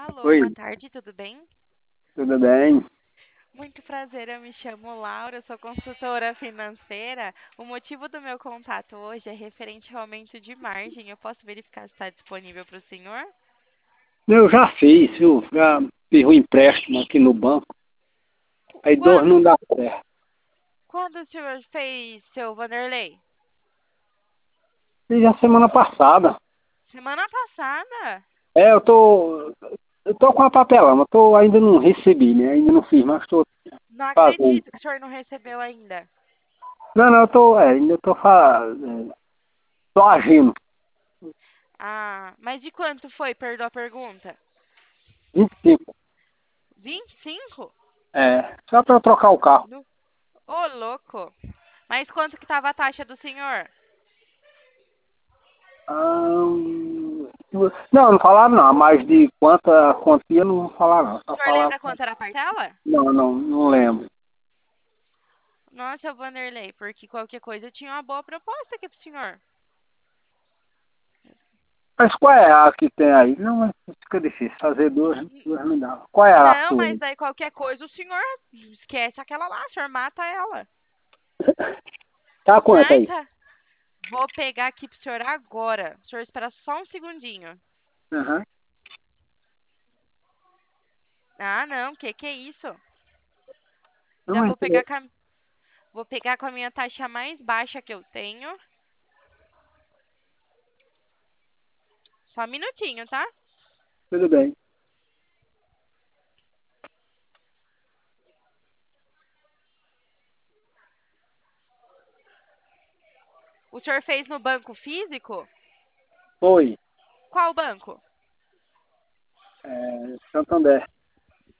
Alô, Oi, boa tarde, tudo bem? tudo bem? Muito prazer, eu me chamo Laura, sou consultora financeira. O motivo do meu contato hoje é referente ao aumento de margem. Eu posso verificar se está disponível para o senhor? Eu já fiz, viu? Já fiz um empréstimo aqui no banco. Aí dois não Quando? dá certo. Quando o senhor fez, seu Vanderlei? Fiz a semana passada. Semana passada? É, eu tô com a papelão, ainda não recebi, né? Ainda não fiz, mas estou Não fazendo. acredito que o senhor não recebeu ainda. Não, não, ainda estou fazendo. Tô agindo. Ah, mas de quanto foi, perdoa a pergunta? 25. 25? É, só para eu trocar o carro. No... Ô, louco! Mas quanto que estava a taxa do senhor? Não, não falaram não, mas de quanta quantia não falaram não. O Só senhor falaram. lembra quanto era a parcela? Não lembro. Nossa, Vanderlei, porque qualquer coisa eu tinha uma boa proposta aqui pro senhor. Mas qual é a que tem aí? Não, mas fica difícil. Fazer duas não dá. Qual é a Não, sua? mas daí qualquer coisa o senhor esquece aquela lá, o senhor mata ela. Tá quanto Ai, aí? tá. Vou pegar aqui pro senhor agora. O senhor espera só um segundinho. Aham. Ah, não, que é isso? Não, Ainda mas, vou pegar com a minha taxa mais baixa que eu tenho. Só um minutinho, tá? tudo bem. O senhor fez no banco físico? Foi. Qual banco? Santander.